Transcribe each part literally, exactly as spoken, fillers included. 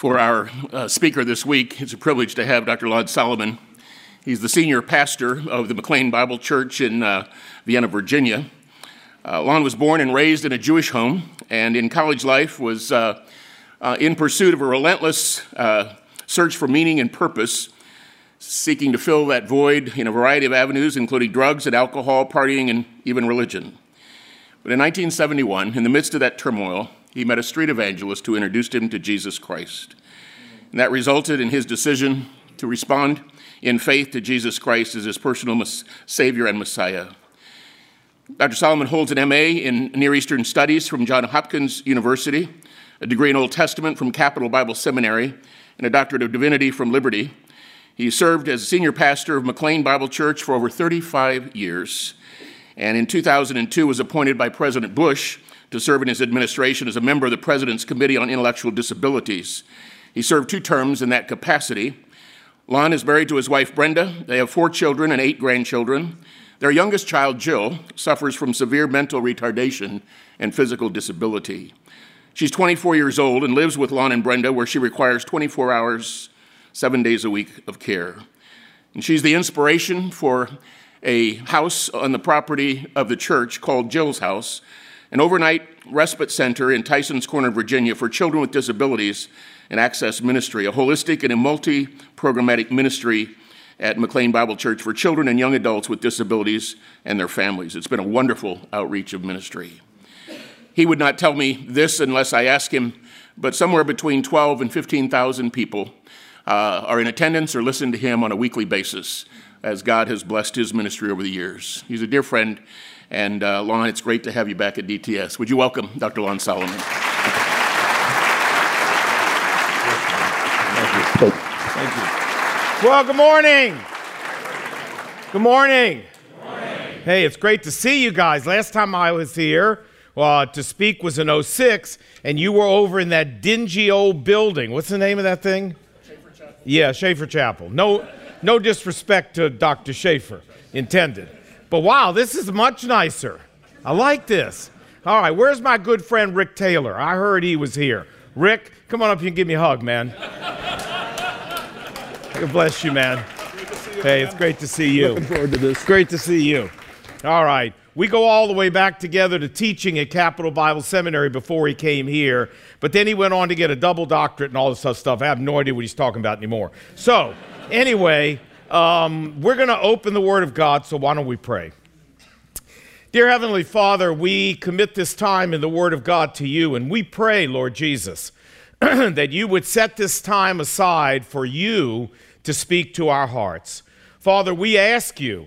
For our uh, speaker this week, it's a privilege to have Doctor Lon Solomon. He's the senior pastor of the McLean Bible Church in uh, Vienna, Virginia. Uh, Lon was born and raised in a Jewish home, and in college life was uh, uh, in pursuit of a relentless uh, search for meaning and purpose, seeking to fill that void in a variety of avenues, including drugs and alcohol, partying, and even religion. But in nineteen seventy-one, in the midst of that turmoil, he met a street evangelist who introduced him to Jesus Christ. And that resulted in his decision to respond in faith to Jesus Christ as his personal mes- Savior and Messiah. Doctor Solomon holds an M A in Near Eastern Studies from Johns Hopkins University, a degree in Old Testament from Capital Bible Seminary, and a doctorate of divinity from Liberty. He served as senior pastor of McLean Bible Church for over thirty-five years, and in two thousand two was appointed by President Bush to serve in his administration as a member of the President's Committee on Intellectual Disabilities. He served two terms in that capacity. Lon is married to his wife, Brenda. They have four children and eight grandchildren. Their youngest child, Jill, suffers from severe mental retardation and physical disability. She's twenty-four years old and lives with Lon and Brenda, where she requires twenty-four hours, seven days a week of care. And she's the inspiration for a house on the property of the church called Jill's House, an overnight respite center in Tysons Corner, Virginia, for children with disabilities and access ministry, a holistic and a multi-programmatic ministry at McLean Bible Church for children and young adults with disabilities and their families. It's been a wonderful outreach of ministry. He would not tell me this unless I asked him, but somewhere between twelve and fifteen thousand people uh, are in attendance or listen to him on a weekly basis as God has blessed his ministry over the years. He's a dear friend. And uh, Lon, it's great to have you back at D T S. Would you welcome Doctor Lon Solomon? Thank you. Thank you. Well, good morning. Good morning. Good morning. Hey, it's great to see you guys. Last time I was here uh, to speak was in oh six, and you were over in that dingy old building. What's the name of that thing? Schaefer Chapel. Yeah, Schaefer Chapel. No, no disrespect to Doctor Schaefer intended. But wow, this is much nicer. I like this. All right, where's my good friend Rick Taylor? I heard he was here. Rick, come on up here and give me a hug, man. God bless you, man. You, hey, man. It's great to see you. Looking forward to this. Great to see you. All right, we go all the way back together to teaching at Capital Bible Seminary before he came here, but then he went on to get a double doctorate and all this other stuff. I have no idea what he's talking about anymore. So, anyway, Um, we're going to open the Word of God, so why don't we pray? Dear Heavenly Father, we commit this time in the Word of God to you, and we pray, Lord Jesus, that you would set this time aside for you to speak to our hearts. Father, we ask you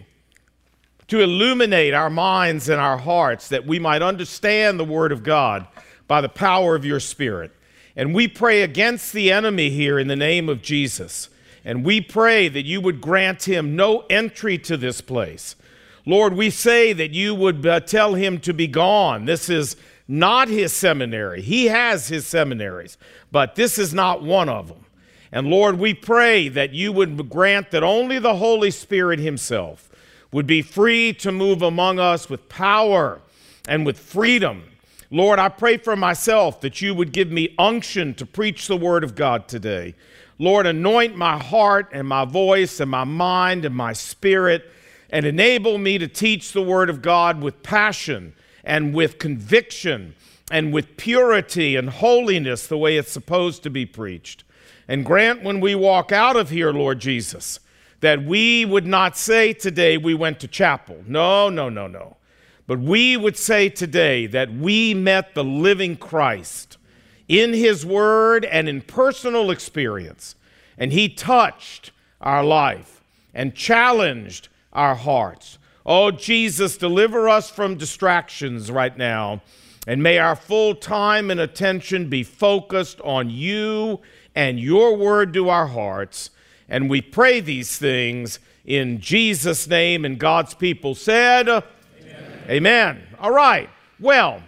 to illuminate our minds and our hearts that we might understand the Word of God by the power of your Spirit. And we pray against the enemy here in the name of Jesus. And we pray that you would grant him no entry to this place. Lord, we say that you would uh, tell him to be gone. This is not his seminary. He has his seminaries, but this is not one of them. And Lord, we pray that you would grant that only the Holy Spirit himself would be free to move among us with power and with freedom. Lord, I pray for myself that you would give me unction to preach the word of God today. Lord, anoint my heart and my voice and my mind and my spirit and enable me to teach the Word of God with passion and with conviction and with purity and holiness the way it's supposed to be preached. And grant when we walk out of here, Lord Jesus, that we would not say today we went to chapel. No, no, no, no. But we would say today that we met the living Christ in his word and in personal experience. And he touched our life and challenged our hearts. Oh, Jesus, deliver us from distractions right now. And may our full time and attention be focused on you and your word to our hearts. And we pray these things in Jesus' name. And God's people said, Amen. Amen. All right. Well,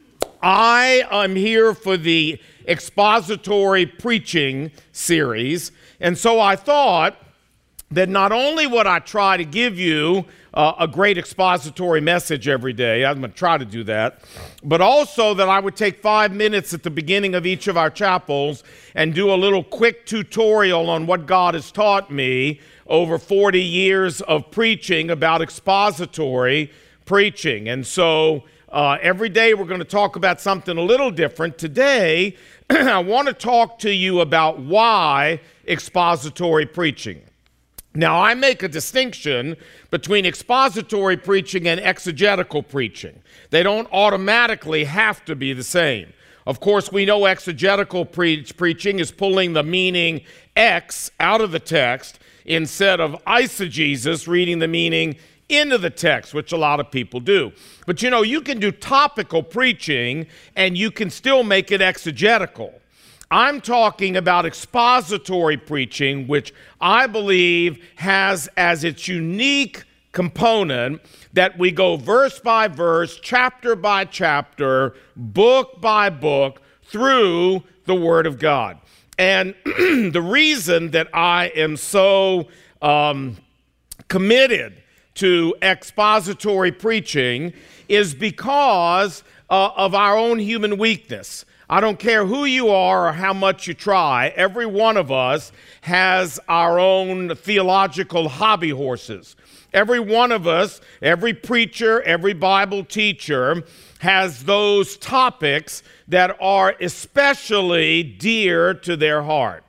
I am here for the expository preaching series, and so I thought that not only would I try to give you uh, a great expository message every day. I'm going to try to do that. But also that I would take five minutes at the beginning of each of our chapels and do a little quick tutorial on what God has taught me over forty years of preaching about expository preaching. And so uh, every day we're going to talk about something a little different. Today, I want to talk to you about why expository preaching. Now, I make a distinction between expository preaching and exegetical preaching. They don't automatically have to be the same. Of course, we know exegetical pre- preaching is pulling the meaning X out of the text instead of eisegesis, reading the meaning into the text, which a lot of people do. But you know, you can do topical preaching and you can still make it exegetical. I'm talking about expository preaching, which I believe has as its unique component that we go verse by verse, chapter by chapter, book by book through the Word of God. And the reason that I am so um, committed to expository preaching is because uh, of our own human weakness. I don't care who you are or how much you try, every one of us has our own theological hobby horses. Every one of us, every preacher, every Bible teacher has those topics that are especially dear to their heart.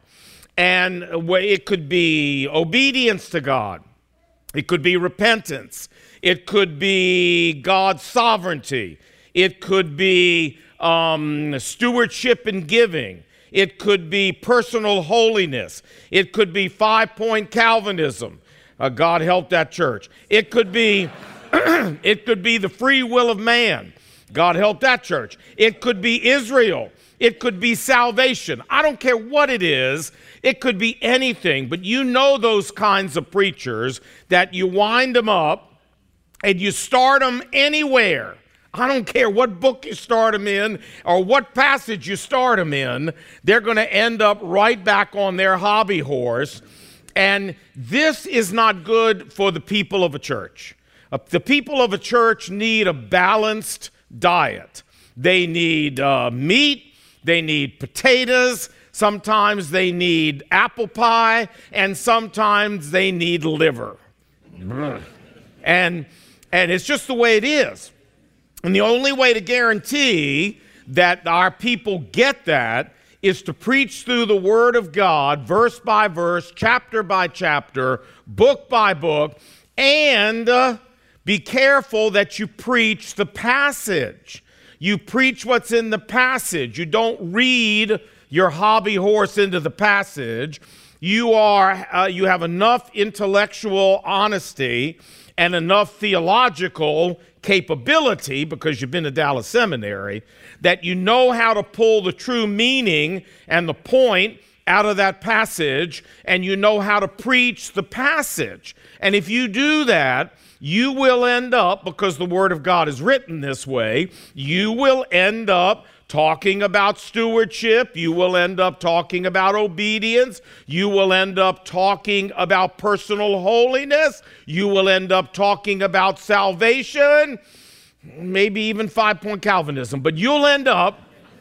And it could be obedience to God. It could be repentance. It could be God's sovereignty. It could be um, stewardship and giving. It could be personal holiness. It could be five-point Calvinism. Uh, God help that church. It could be, it could be the free will of man. God help that church. It could be Israel. It could be salvation. I don't care what it is. It could be anything. But you know those kinds of preachers that you wind them up and you start them anywhere. I don't care what book you start them in or what passage you start them in. They're going to end up right back on their hobby horse. And this is not good for the people of a church. Uh, the people of a church need a balanced diet. They need uh, meat. They need potatoes. Sometimes they need apple pie. And sometimes they need liver. and, and it's just the way it is. And the only way to guarantee that our people get that is to preach through the Word of God, verse by verse, chapter by chapter, book by book, and uh, be careful that you preach the passage. You preach what's in the passage. You don't read your hobby horse into the passage. You are uh, you have enough intellectual honesty and enough theological capability, because you've been to Dallas Seminary, that you know how to pull the true meaning and the point out of that passage, and you know how to preach the passage. And if you do that, you will end up, because the Word of God is written this way, you will end up talking about stewardship. You will end up talking about obedience. You will end up talking about personal holiness. You will end up talking about salvation, maybe even five-point Calvinism. But you'll end up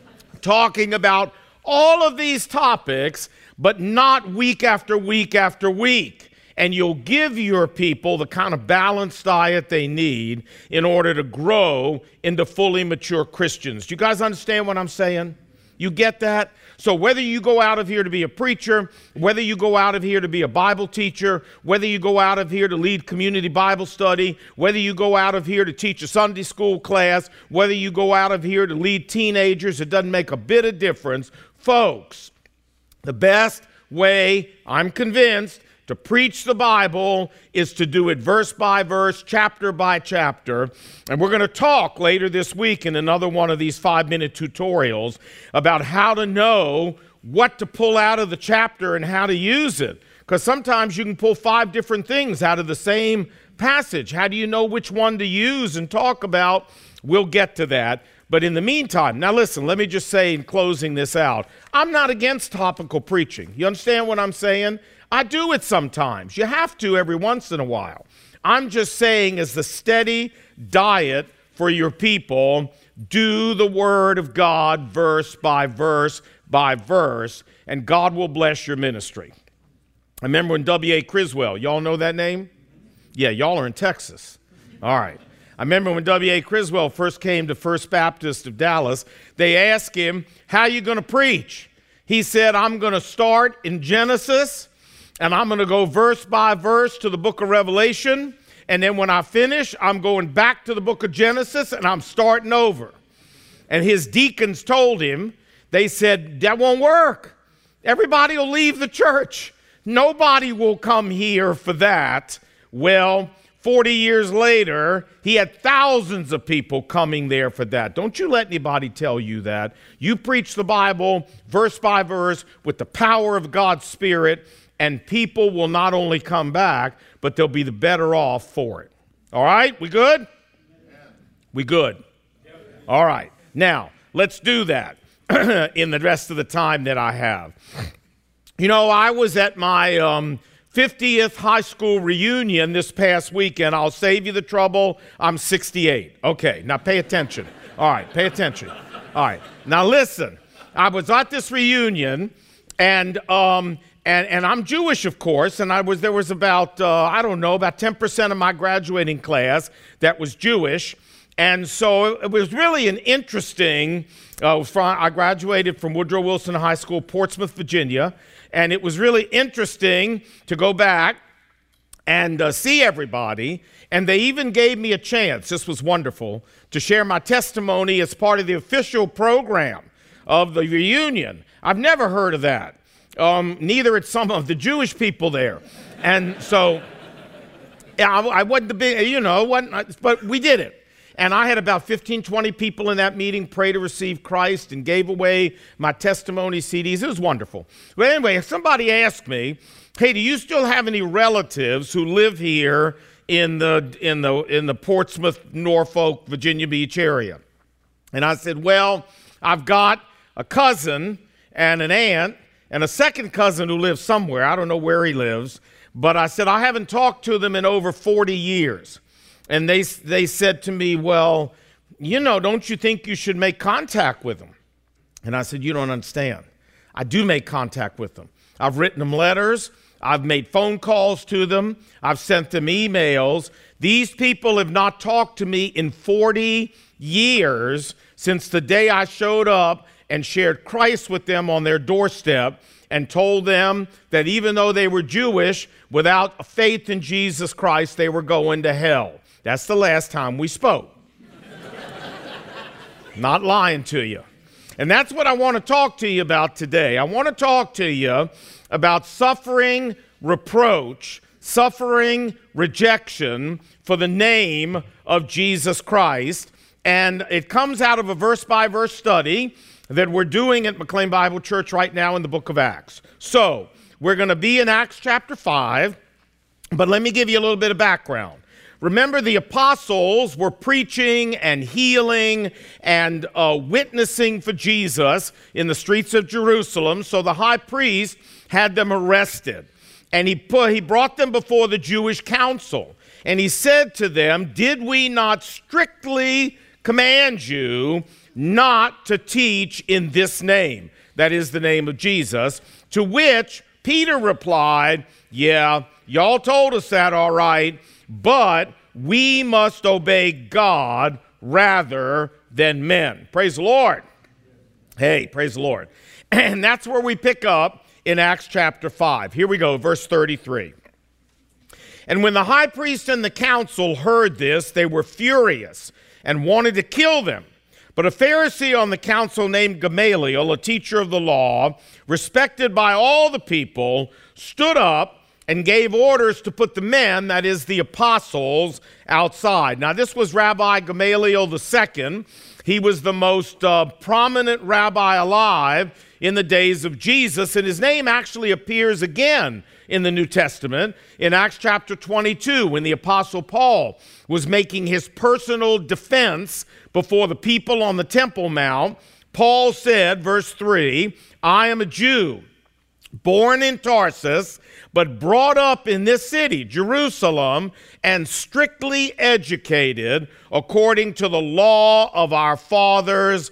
talking about all of these topics, but not week after week after week. And you'll give your people the kind of balanced diet they need in order to grow into fully mature Christians. Do you guys understand what I'm saying? You get that? So whether you go out of here to be a preacher, whether you go out of here to be a Bible teacher, whether you go out of here to lead community Bible study, whether you go out of here to teach a Sunday school class, whether you go out of here to lead teenagers, it doesn't make a bit of difference. Folks, the best way, I'm convinced, to preach the Bible is to do it verse by verse, chapter by chapter. And we're going to talk later this week in another one of these five-minute tutorials about how to know what to pull out of the chapter and how to use it. Because sometimes you can pull five different things out of the same passage. How do you know which one to use and talk about? We'll get to that. But in the meantime, now listen, let me just say in closing this out, I'm not against topical preaching. You understand what I'm saying? I do it sometimes. You have to every once in a while. I'm just saying, as the steady diet for your people, do the Word of God verse by verse by verse, and God will bless your ministry. I remember when W A Criswell, y'all know that name? Yeah, y'all are in Texas. All right. I remember when W A Criswell first came to First Baptist of Dallas, they asked him, how are you going to preach? He said, I'm going to start in Genesis, and I'm going to go verse by verse to the book of Revelation, and then when I finish, I'm going back to the book of Genesis, and I'm starting over. And his deacons told him, they said, that won't work. Everybody will leave the church. Nobody will come here for that. Well, forty years later, he had thousands of people coming there for that. Don't you let anybody tell you that. You preach the Bible verse by verse with the power of God's Spirit, and people will not only come back, but they'll be the better off for it. All right? We good? Yeah. We good? Yeah. All right. Now, let's do that in the rest of the time that I have. You know, I was at my um, fiftieth high school reunion this past weekend. I'll save you the trouble. I'm sixty-eight. Okay, now pay attention. All right, pay attention. All right, now listen. I was at this reunion, and um, and and I'm Jewish, of course, and I was there was about uh, I don't know about ten percent of my graduating class that was Jewish, and so it was really an interesting. Uh, from, I graduated from Woodrow Wilson High School, Portsmouth, Virginia. And it was really interesting to go back and uh, see everybody. And they even gave me a chance, this was wonderful, to share my testimony as part of the official program of the reunion. I've never heard of that. Um, neither had some of the Jewish people there. And so yeah, I, I wasn't the big, you know, wasn't, but we did it. And I had about fifteen, twenty people in that meeting pray to receive Christ and gave away my testimony C Ds. It was wonderful. But anyway, somebody asked me, hey, do you still have any relatives who live here in the, in the, in the Portsmouth, Norfolk, Virginia Beach area? And I said, well, I've got a cousin and an aunt and a second cousin who lives somewhere. I don't know where he lives. But I said, I haven't talked to them in over forty years. And they they said to me, well, you know, don't you think you should make contact with them? And I said, you don't understand. I do make contact with them. I've written them letters. I've made phone calls to them. I've sent them emails. These people have not talked to me in forty years since the day I showed up and shared Christ with them on their doorstep and told them that even though they were Jewish, without faith in Jesus Christ, they were going to hell. That's the last time we spoke. Not lying to you. And that's what I want to talk to you about today. I want to talk to you about suffering reproach, suffering rejection for the name of Jesus Christ. And it comes out of a verse-by-verse study that we're doing at McLean Bible Church right now in the book of Acts. So, we're going to be in Acts chapter five, but let me give you a little bit of background. Remember, the apostles were preaching and healing and uh, witnessing for Jesus in the streets of Jerusalem, so the high priest had them arrested. And he, put, he brought them before the Jewish council, and he said to them, did we not strictly command you not to teach in this name, that is the name of Jesus? To which Peter replied, yeah, y'all told us that, all right, but we must obey God rather than men. Praise the Lord. Hey, praise the Lord. And that's where we pick up in Acts chapter five. Here we go, verse thirty-three. And when the high priest and the council heard this, they were furious and wanted to kill them. But a Pharisee on the council named Gamaliel, a teacher of the law, respected by all the people, stood up and gave orders to put the men, that is the apostles, outside. Now this was Rabbi Gamaliel the Second. He was the most uh, prominent rabbi alive in the days of Jesus, and his name actually appears again in the New Testament in Acts chapter twenty-two when the apostle Paul was making his personal defense before the people on the Temple Mount. Paul said, verse three, I am a Jew, born in Tarsus, but brought up in this city, Jerusalem, and strictly educated according to the law of our fathers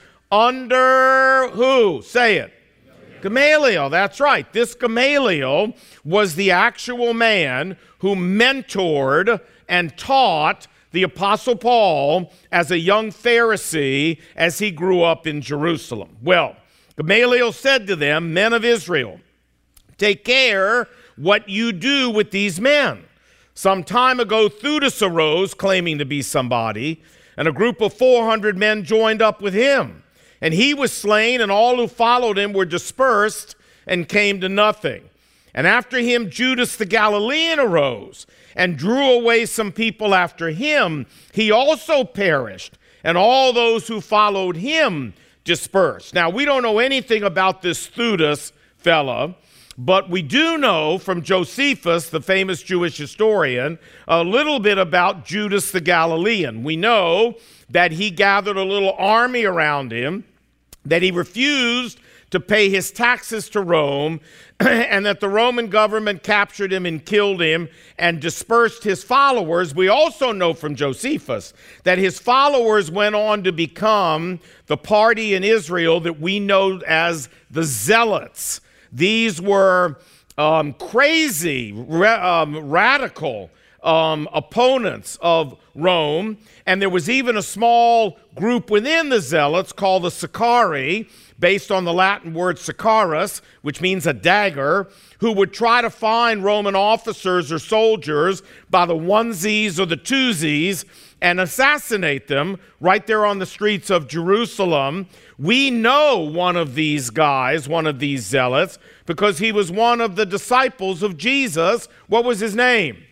under who? Say it. Gamaliel, that's right. This Gamaliel was the actual man who mentored and taught the Apostle Paul as a young Pharisee as he grew up in Jerusalem. Well, Gamaliel said to them, men of Israel, take care what you do with these men. Some time ago, Theudas arose, claiming to be somebody, and a group of four hundred men joined up with him. And he was slain, and all who followed him were dispersed and came to nothing. And after him, Judas the Galilean arose and drew away some people after him. He also perished, and all those who followed him dispersed. Now, we don't know anything about this Theudas fella, but we do know from Josephus, the famous Jewish historian, a little bit about Judas the Galilean. We know that he gathered a little army around him, that he refused to pay his taxes to Rome, and that the Roman government captured him and killed him and dispersed his followers. We also know from Josephus that his followers went on to become the party in Israel that we know as the Zealots. These were um, crazy, ra- um, radical um, opponents of Rome, and there was even a small group within the Zealots called the Sicarii, based on the Latin word sicarus, which means a dagger, who would try to find Roman officers or soldiers by the onesies or the twosies and assassinate them right there on the streets of Jerusalem. We know one of these guys, one of these zealots, because he was one of the disciples of Jesus. What was his name?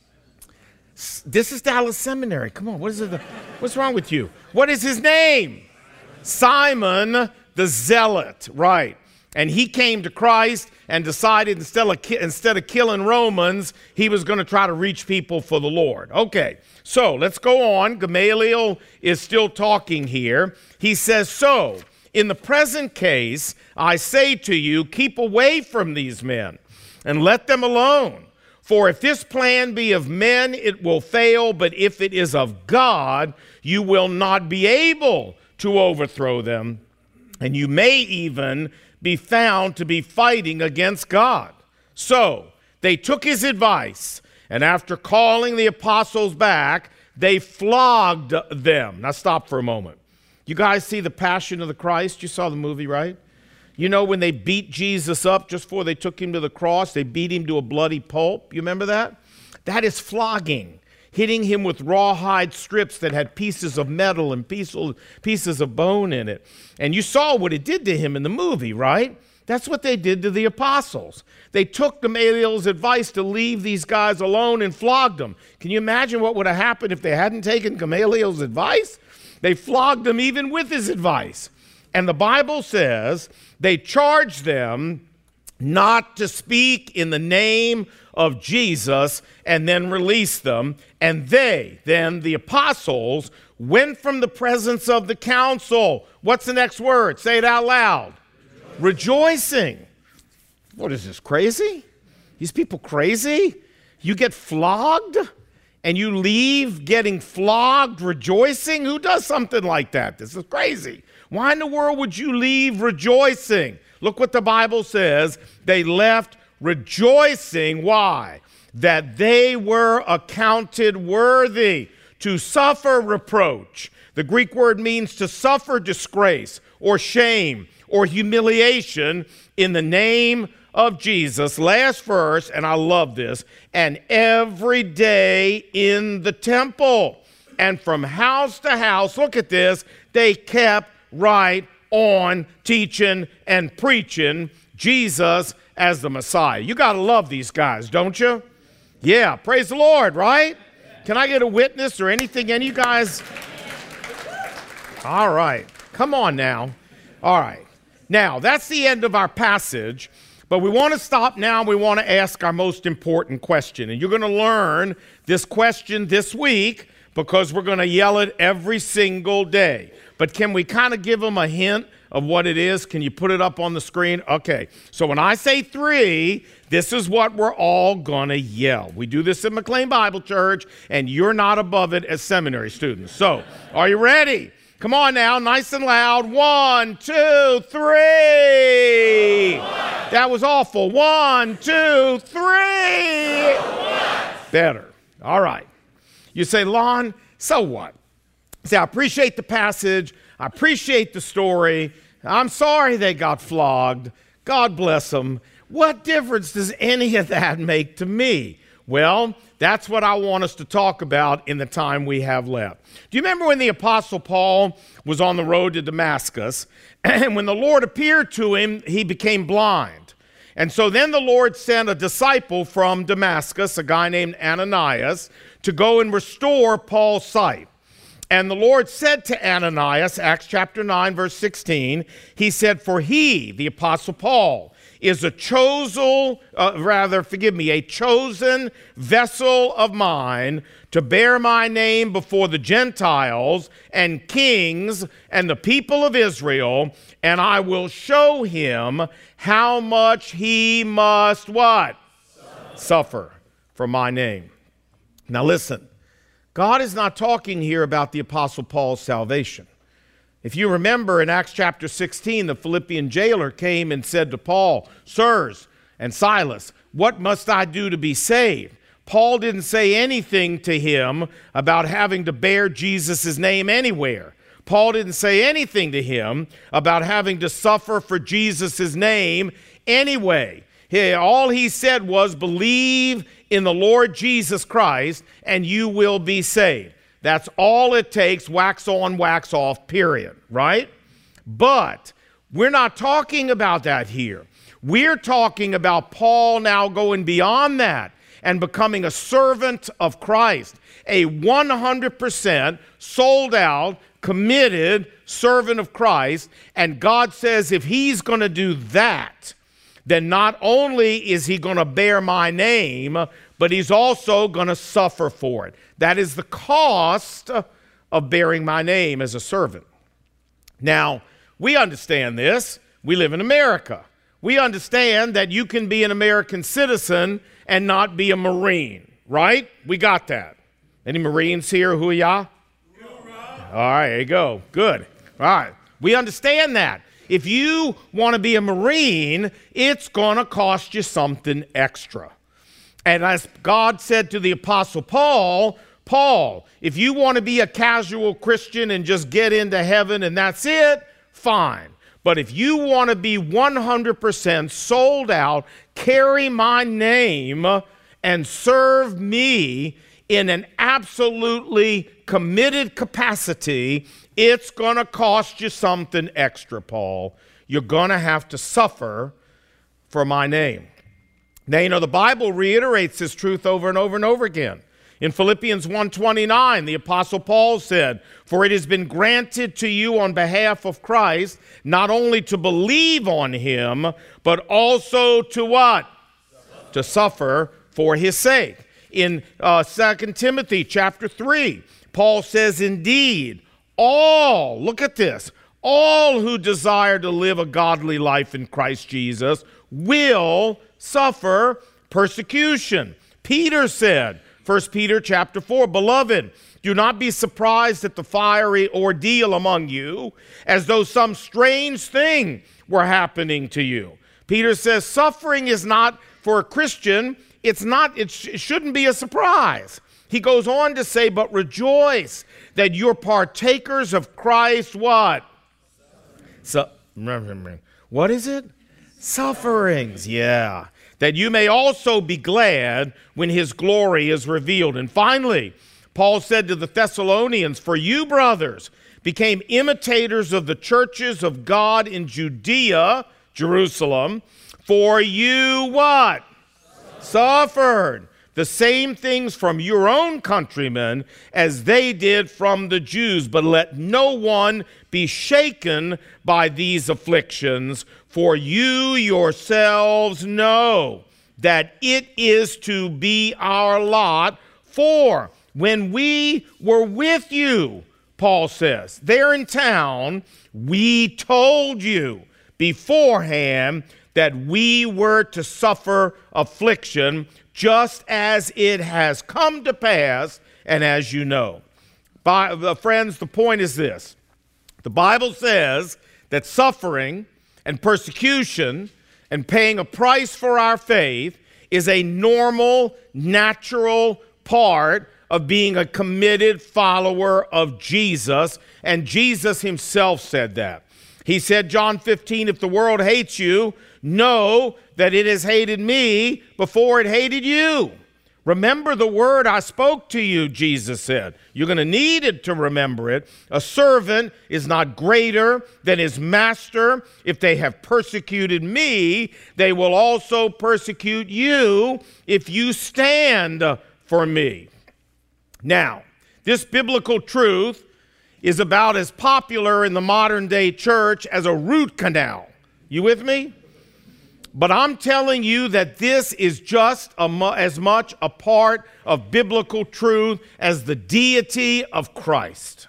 This is Dallas Seminary. Come on, what is it? What's wrong with you? What is his name? Simon the Zealot, right. And he came to Christ and decided instead of, instead of killing Romans, he was going to try to reach people for the Lord. Okay, so let's go on. Gamaliel is still talking here. He says, so, in the present case, I say to you, keep away from these men and let them alone. For if this plan be of men, it will fail, but if it is of God, you will not be able to overthrow them, and you may even be found to be fighting against God. So they took his advice, and after calling the apostles back, they flogged them. Now stop for a moment. You guys see The Passion of the Christ? You saw the movie, right? You know when they beat Jesus up just before they took him to the cross, they beat him to a bloody pulp. You remember that? That is flogging, hitting him with rawhide strips that had pieces of metal and pieces of bone in it. And you saw what it did to him in the movie, right? That's what they did to the apostles. They took Gamaliel's advice to leave these guys alone and flogged them. Can you imagine what would have happened if they hadn't taken Gamaliel's advice? They flogged him even with his advice. And the Bible says they charged them not to speak in the name of Jesus and then released them. And they, then the apostles, went from the presence of the council. What's the next word? Say it out loud. Rejoicing. Rejoicing. What is this, crazy? These people crazy? You get flogged and you leave getting flogged rejoicing? Who does something like that? This is crazy. Why in the world would you leave rejoicing? Look what the Bible says. They left rejoicing. Why? That they were accounted worthy to suffer reproach. The Greek word means to suffer disgrace or shame or humiliation in the name of Jesus. Last verse, and I love this. And every day in the temple and from house to house, look at this, they kept right on teaching and preaching Jesus as the Messiah. You got to love these guys, don't you? Yeah, praise the Lord, right? Can I get a witness or anything? Any of you guys? All right, come on now. All right, now that's the end of our passage, but we want to stop now. We want to ask our most important question, and you're going to learn this question this week because we're going to yell it every single day. But can we kind of give them a hint of what it is? Can you put it up on the screen? Okay, so when I say three, this is what we're all going to yell. We do this at McLean Bible Church, and you're not above it as seminary students. So, are you ready? Come on now, nice and loud. One, two, three. That was awful. One, two, three. Better. All right. You say, Lon, so what? See, I appreciate the passage. I appreciate the story. I'm sorry they got flogged. God bless them. What difference does any of that make to me? Well, that's what I want us to talk about in the time we have left. Do you remember when the Apostle Paul was on the road to Damascus, and when the Lord appeared to him, he became blind? And so then the Lord sent a disciple from Damascus, a guy named Ananias, to go and restore Paul's sight. And the Lord said to Ananias, Acts chapter nine, verse sixteen, he said, for he, the Apostle Paul, is a chosen, uh, rather, forgive me, a chosen vessel of mine to bear my name before the Gentiles and kings and the people of Israel, and I will show him how much he must what? Suffer, Suffer for my name. Now listen, God is not talking here about the Apostle Paul's salvation. If you remember in Acts chapter sixteen, the Philippian jailer came and said to Paul, sirs and Silas, what must I do to be saved? Paul didn't say anything to him about having to bear Jesus' name anywhere. Paul didn't say anything to him about having to suffer for Jesus' name anyway. He, all he said was, believe in the Lord Jesus Christ and you will be saved. That's all it takes, wax on, wax off, period, right? But we're not talking about that here. We're talking about Paul now going beyond that and becoming a servant of Christ, a one hundred percent sold out, committed servant of Christ. And God says if he's going to do that, then not only is he going to bear my name, but he's also going to suffer for it. That is the cost of bearing my name as a servant. Now, we understand this. We live in America. We understand that you can be an American citizen and not be a Marine, right? We got that. Any Marines here? Who are y'all? All right, there you go. Good. All right. We understand that. If you want to be a Marine, it's going to cost you something extra. And as God said to the Apostle Paul, Paul, if you want to be a casual Christian and just get into heaven and that's it, fine. But if you want to be one hundred percent sold out, carry my name and serve me in an absolutely committed capacity, it's going to cost you something extra, Paul. You're going to have to suffer for my name. Now, you know, the Bible reiterates this truth over and over and over again. In Philippians one twenty-nine, the Apostle Paul said, for it has been granted to you on behalf of Christ, not only to believe on him, but also to what? Suffer. To suffer for his sake. In uh, Second Timothy chapter three, Paul says, indeed, all, look at this, all who desire to live a godly life in Christ Jesus will suffer persecution. Peter said, First Peter chapter four, beloved, do not be surprised at the fiery ordeal among you, as though some strange thing were happening to you. Peter says suffering is not for a Christian, it's not, it, sh- it shouldn't be a surprise. He goes on to say, but rejoice that you're partakers of Christ what? So, what is it? Sufferings, yeah. That you may also be glad when his glory is revealed. And finally, Paul said to the Thessalonians, for you, brothers, became imitators of the churches of God in Judea, Jerusalem, for you what? Suffered the same things from your own countrymen as they did from the Jews. But let no one be shaken by these afflictions, for you yourselves know that it is to be our lot. For when we were with you, Paul says. There in town, we told you beforehand that we were to suffer affliction, just as it has come to pass, and as you know. By, uh, friends, the point is this. The Bible says that suffering and persecution and paying a price for our faith is a normal, natural part of being a committed follower of Jesus, and Jesus himself said that. He said, John fifteen, if the world hates you, know that it has hated me before it hated you. Remember the word I spoke to you, Jesus said. You're going to need it to remember it. A servant is not greater than his master. If they have persecuted me, they will also persecute you if you stand for me. Now, this biblical truth is about as popular in the modern day church as a root canal. You with me? But I'm telling you that this is just a mu- as much a part of biblical truth as the deity of Christ.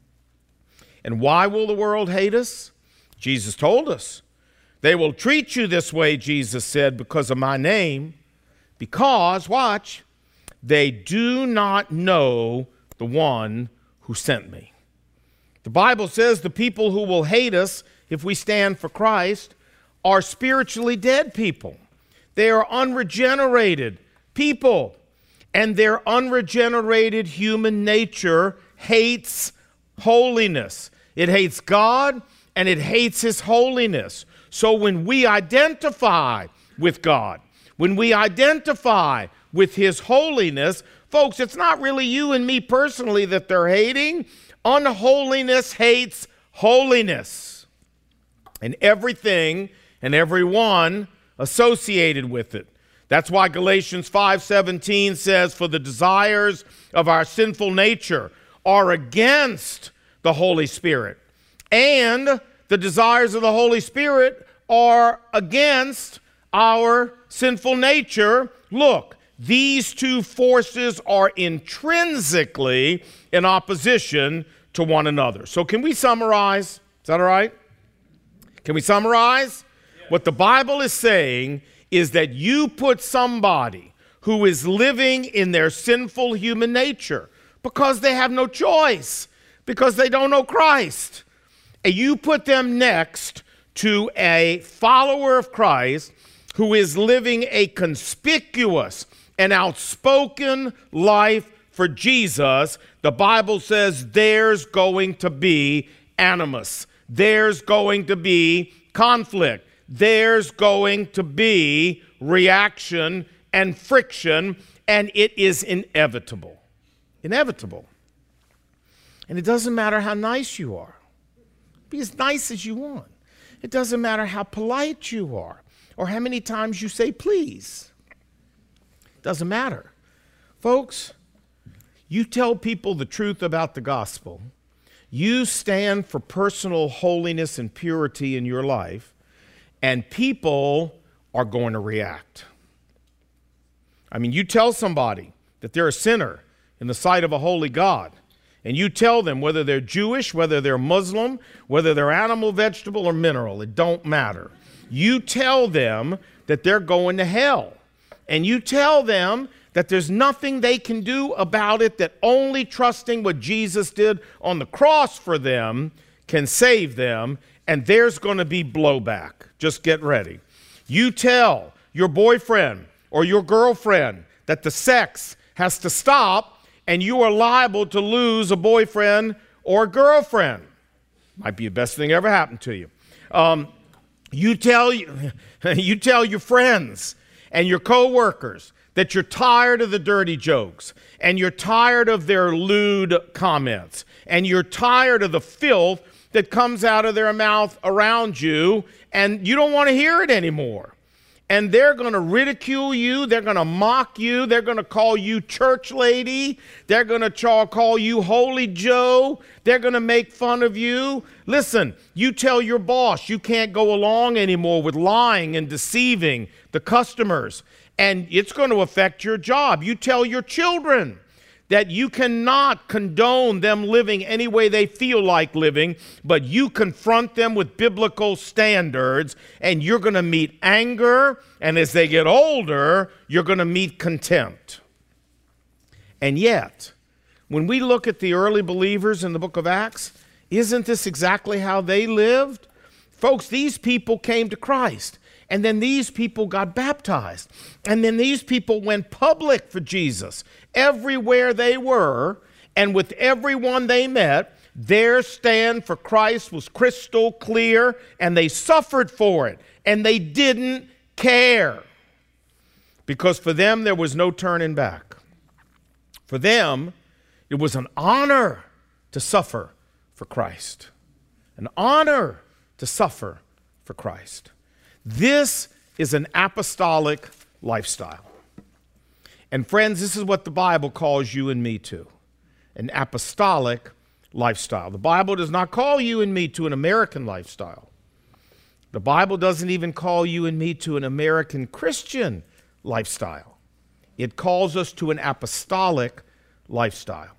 And why will the world hate us? Jesus told us. They will treat you this way, Jesus said, because of my name. Because, watch, they do not know the one who sent me. The Bible says the people who will hate us if we stand for Christ are spiritually dead people. They are unregenerated people. And their unregenerated human nature hates holiness. It hates God and it hates his holiness. So when we identify with God, when we identify with his holiness, folks, it's not really you and me personally that they're hating. Unholiness hates holiness. And everything and everyone associated with it. That's why Galatians five seventeen says, for the desires of our sinful nature are against the Holy Spirit, and the desires of the Holy Spirit are against our sinful nature. Look, these two forces are intrinsically in opposition to one another. So can we summarize? Is that all right? Can we summarize? What the Bible is saying is that you put somebody who is living in their sinful human nature because they have no choice, because they don't know Christ, and you put them next to a follower of Christ who is living a conspicuous and outspoken life for Jesus, the Bible says there's going to be animus. There's going to be conflict. There's going to be reaction and friction, and it is inevitable. Inevitable. And it doesn't matter how nice you are. Be as nice as you want. It doesn't matter how polite you are or how many times you say please. It doesn't matter. Folks, you tell people the truth about the gospel. You stand for personal holiness and purity in your life, and people are going to react. I mean, you tell somebody that they're a sinner in the sight of a holy God, and you tell them whether they're Jewish, whether they're Muslim, whether they're animal, vegetable, or mineral, it don't matter. You tell them that they're going to hell, and you tell them that there's nothing they can do about it, that only trusting what Jesus did on the cross for them can save them, and there's going to be blowback. Just get ready. You tell your boyfriend or your girlfriend that the sex has to stop, and you are liable to lose a boyfriend or a girlfriend. Might be the best thing ever happened to you. Um, you tell you tell your friends and your coworkers that you're tired of the dirty jokes, and you're tired of their lewd comments, and you're tired of the filth that comes out of their mouth around you, and you don't want to hear it anymore. And they're going to ridicule you. They're going to mock you. They're going to call you church lady. They're going to call you Holy Joe. They're going to make fun of you. Listen, you tell your boss you can't go along anymore with lying and deceiving the customers, and it's going to affect your job. You tell your children that you cannot condone them living any way they feel like living, but you confront them with biblical standards, and you're going to meet anger, and as they get older, you're going to meet contempt. And yet, when we look at the early believers in the book of Acts, isn't this exactly how they lived? Folks, these people came to Christ, and then these people got baptized, and then these people went public for Jesus. Everywhere they were, and with everyone they met, their stand for Christ was crystal clear, and they suffered for it, and they didn't care. Because for them, there was no turning back. For them, it was an honor to suffer for Christ. An honor to suffer for Christ. This is an apostolic lifestyle. And friends, this is what the Bible calls you and me to, an apostolic lifestyle. The Bible does not call you and me to an American lifestyle. The Bible doesn't even call you and me to an American Christian lifestyle. It calls us to an apostolic lifestyle.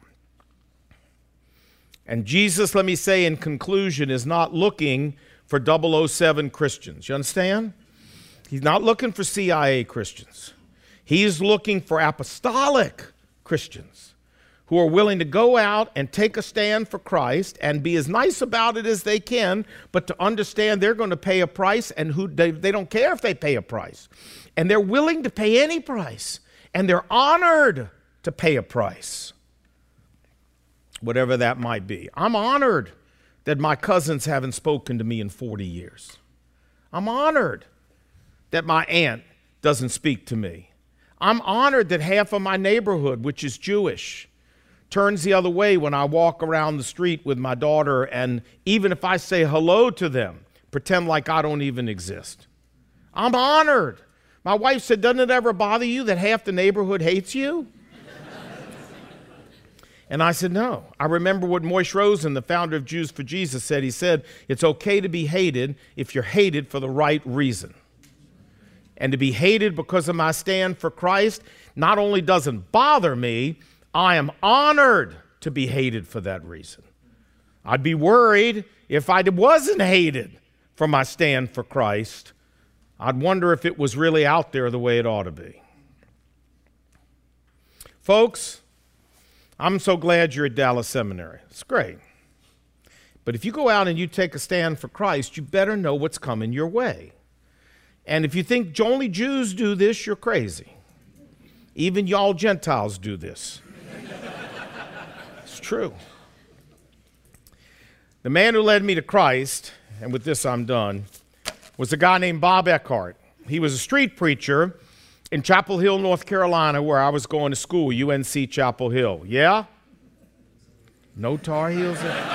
And Jesus, let me say in conclusion, is not looking for double oh seven Christians. You understand? He's not looking for C I A Christians. He's looking for apostolic Christians who are willing to go out and take a stand for Christ and be as nice about it as they can, but to understand they're going to pay a price, and who they, they don't care if they pay a price. And they're willing to pay any price, and they're honored to pay a price, whatever that might be. I'm honored that my cousins haven't spoken to me in forty years. I'm honored that my aunt doesn't speak to me. I'm honored that half of my neighborhood, which is Jewish, turns the other way when I walk around the street with my daughter, and even if I say hello to them, pretend like I don't even exist. I'm honored. My wife said, doesn't it ever bother you that half the neighborhood hates you? And I said, no. I remember what Moishe Rosen, the founder of Jews for Jesus, said. He said, it's okay to be hated if you're hated for the right reason. And to be hated because of my stand for Christ not only doesn't bother me, I am honored to be hated for that reason. I'd be worried if I wasn't hated for my stand for Christ. I'd wonder if it was really out there the way it ought to be. Folks, I'm so glad you're at Dallas Seminary. It's great. But if you go out and you take a stand for Christ, you better know what's coming your way. And if you think only Jews do this, you're crazy. Even y'all Gentiles do this. It's true. The man who led me to Christ, and with this I'm done, was a guy named Bob Eckhart. He was a street preacher in Chapel Hill, North Carolina, where I was going to school, U N C Chapel Hill. Yeah? No Tar Heels?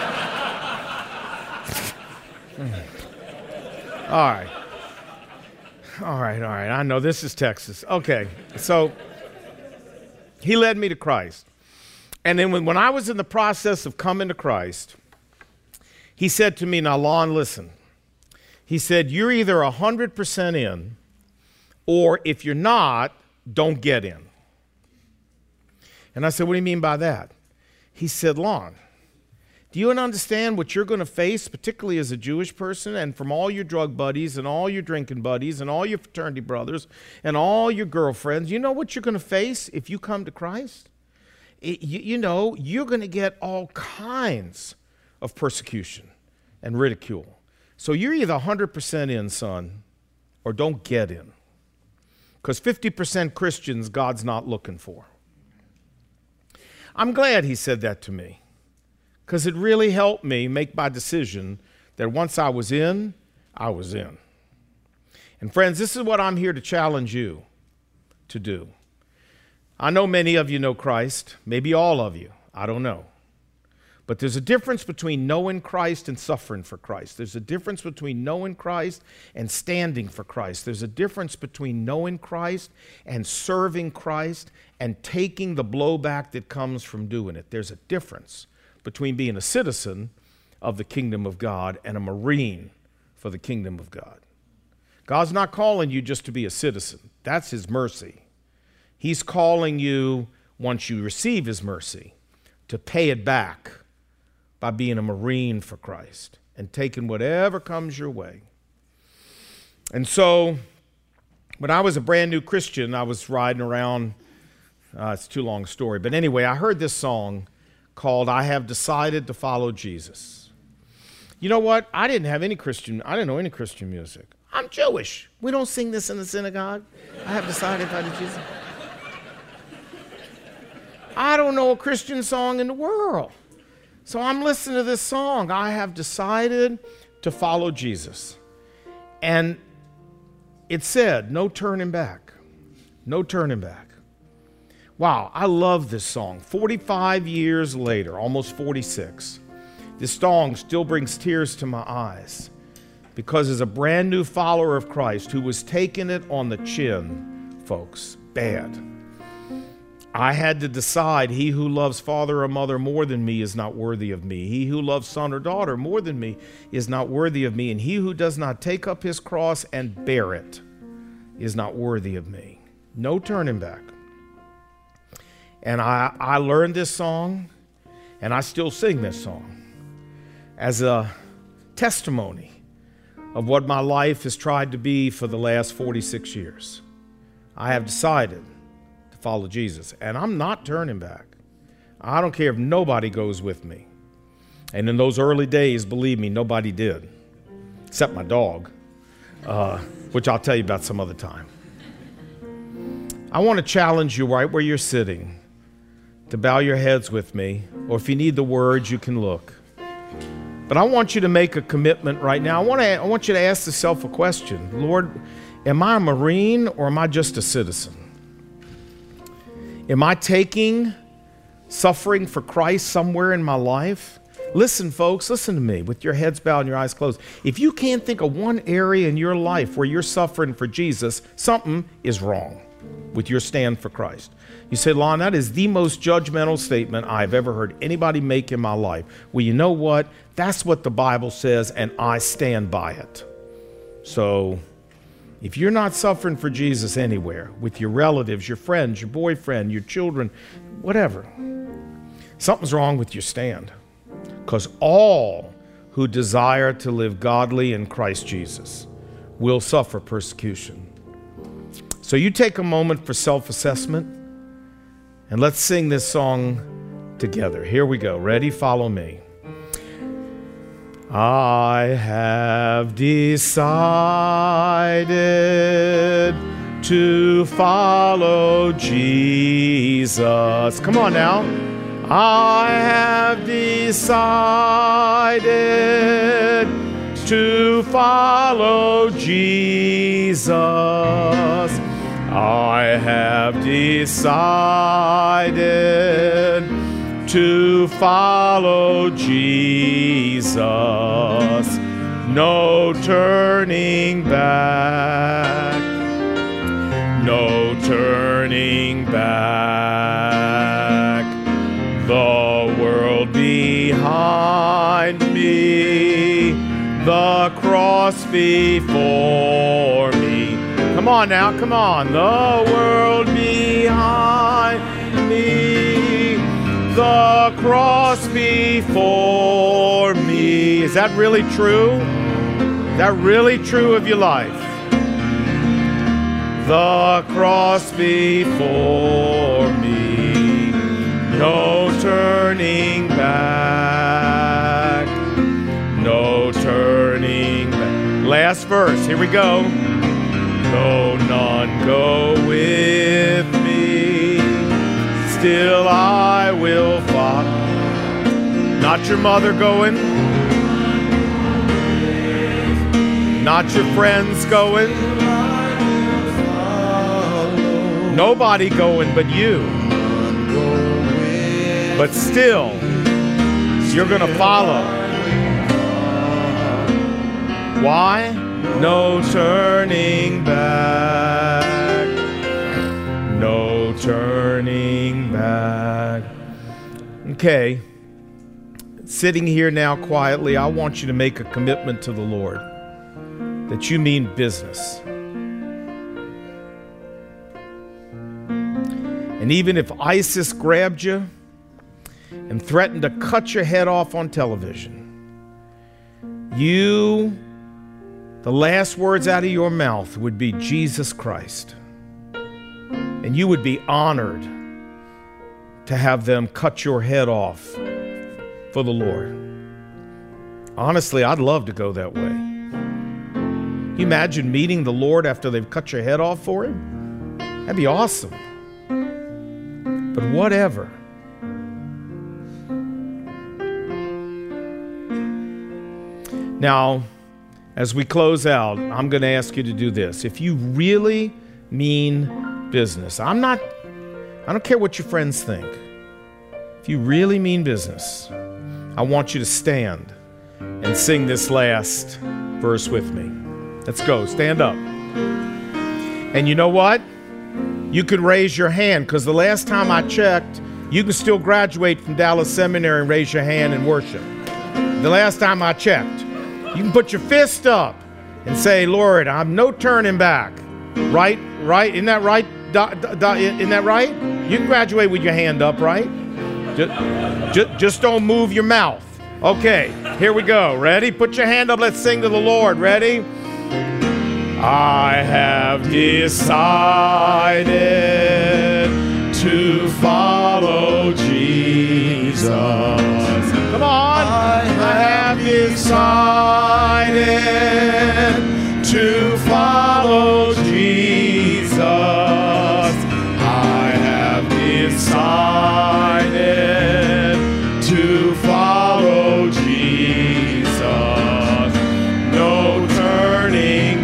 All right. All right, all right. I know this is Texas. Okay, so he led me to Christ. And then when, when I was in the process of coming to Christ, he said to me, now, Lon, listen. He said, you're either one hundred percent in, or if you're not, don't get in. And I said, what do you mean by that? He said, Lon, do you understand what you're going to face, particularly as a Jewish person, and from all your drug buddies and all your drinking buddies and all your fraternity brothers and all your girlfriends? You know what you're going to face if you come to Christ? It, you, you know, you're going to get all kinds of persecution and ridicule. So you're either one hundred percent in, son, or don't get in. Because fifty percent Christians, God's not looking for. I'm glad he said that to me, because it really helped me make my decision that once I was in, I was in. And friends, this is what I'm here to challenge you to do. I know many of you know Christ, maybe all of you, I don't know. But there's a difference between knowing Christ and suffering for Christ. There's a difference between knowing Christ and standing for Christ. There's a difference between knowing Christ and serving Christ and taking the blowback that comes from doing it. There's a difference between being a citizen of the kingdom of God and a Marine for the kingdom of God. God's not calling you just to be a citizen. That's his mercy. He's calling you once you receive his mercy, to pay it back by being a Marine for Christ and taking whatever comes your way. And so when I was a brand new Christian, I was riding around, uh, it's too long a story, but anyway, I heard this song called I Have Decided to Follow Jesus. You know what? I didn't have any Christian, I didn't know any Christian music. I'm Jewish. We don't sing this in the synagogue. I have decided to follow Jesus. I don't know a Christian song in the world. So I'm listening to this song, I have decided to follow Jesus. And it said, no turning back, no turning back. Wow, I love this song. forty-five years later, almost forty-six, this song still brings tears to my eyes because as a brand new follower of Christ who was taking it on the chin, folks, bad, I had to decide he who loves father or mother more than me is not worthy of me. He who loves son or daughter more than me is not worthy of me. And he who does not take up his cross and bear it is not worthy of me. No turning back. And I, I learned this song, and I still sing this song as a testimony of what my life has tried to be for the last forty-six years. I have decided follow Jesus, and I'm not turning back. I don't care if nobody goes with me. And in those early days, believe me, nobody did, except my dog, uh, which I'll tell you about some other time. I want to challenge you right where you're sitting to bow your heads with me, or if you need the words, you can look. But I want you to make a commitment right now. I want to, I want you to ask yourself a question. Lord, am I a Marine or am I just a citizen? Am I taking suffering for Christ somewhere in my life? Listen, folks, listen to me with your heads bowed and your eyes closed. If you can't think of one area in your life where you're suffering for Jesus, something is wrong with your stand for Christ. You say, Lon, that is the most judgmental statement I've ever heard anybody make in my life. Well, you know what? That's what the Bible says, and I stand by it. So if you're not suffering for Jesus anywhere, with your relatives, your friends, your boyfriend, your children, whatever, something's wrong with your stand. Because all who desire to live godly in Christ Jesus will suffer persecution. So you take a moment for self-assessment, and let's sing this song together. Here we go. Ready? Follow me. I have decided to follow Jesus. Come on now. I have decided to follow Jesus. I have decided to follow Jesus. No turning back. No turning back. The world behind me, the cross before me. Come on now, come on. The world behind me, the cross before me. Is that really true? Is that really true of your life? The cross before me, no turning back, no turning back. Last verse, here we go. Though none go with me, still I will follow. Not your mother going, not your friends going, nobody going but you. But still, you're going to follow. Why? No turning back. No turning back. Okay. Sitting here now quietly, I want you to make a commitment to the Lord that you mean business. And And even if ISIS grabbed you and threatened to cut your head off on television, you, the last words out of your mouth would be Jesus Christ. And you would be honored to have them cut your head off for the Lord. Honestly, I'd love to go that way. Can you imagine meeting the Lord after they've cut your head off for him? That'd be awesome. But whatever. Now, as we close out, I'm going to ask you to do this. If you really mean business, I'm not, I don't care what your friends think. If you really mean business, I want you to stand and sing this last verse with me. Let's go. Stand up. And you know what? You could raise your hand, because the last time I checked, you can still graduate from Dallas Seminary and raise your hand and worship. The last time I checked. You can put your fist up and say, Lord, I'm no turning back. Right? Right? Isn't that right? Isn't that right? You can graduate with your hand up, right? Just, just, just don't move your mouth. Okay, here we go. Ready? Put your hand up. Let's sing to the Lord. Ready? I have decided to follow Jesus. Come on. I have decided to follow Jesus. I have decided to follow Jesus. No turning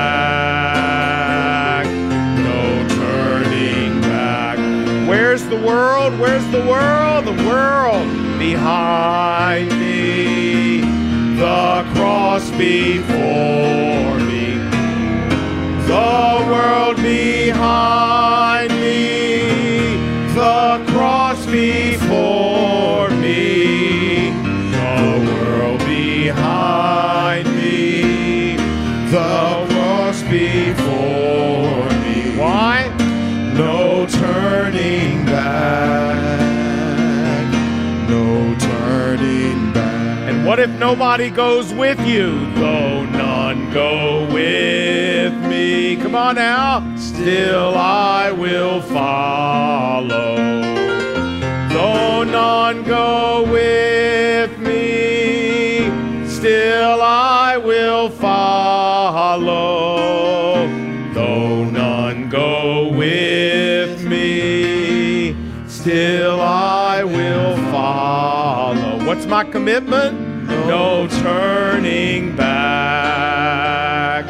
back. No turning back. Where's the world? Where's the world? The world behind me, the cross before me, the world behind me, the cross before me, the world behind me, the cross before me. Why? No turning back. No turning back. And what if nobody goes with you? Though none go with me. Come on now. Still I will follow. Though none go with me, still I will follow. Though none go with me, still I will follow. What's my commitment? No turning back.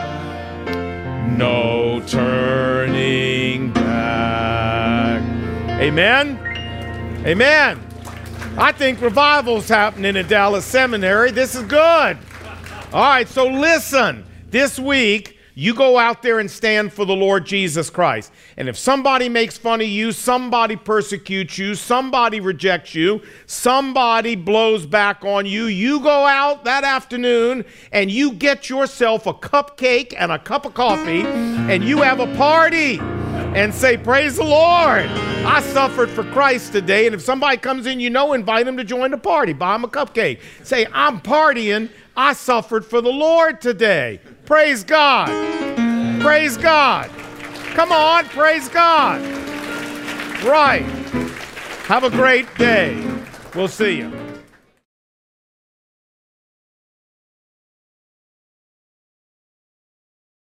No turning back. Amen? Amen. I think revival's happening at Dallas Seminary. This is good. All right, so listen. This week, you go out there and stand for the Lord Jesus Christ. And if somebody makes fun of you, somebody persecutes you, somebody rejects you, somebody blows back on you, you go out that afternoon and you get yourself a cupcake and a cup of coffee and you have a party and say, praise the Lord, I suffered for Christ today. And if somebody comes in, you know, invite them to join the party. Buy them a cupcake. Say, I'm partying. I suffered for the Lord today. Praise God. Praise God. Come on, praise God. Right. Have a great day. We'll see you.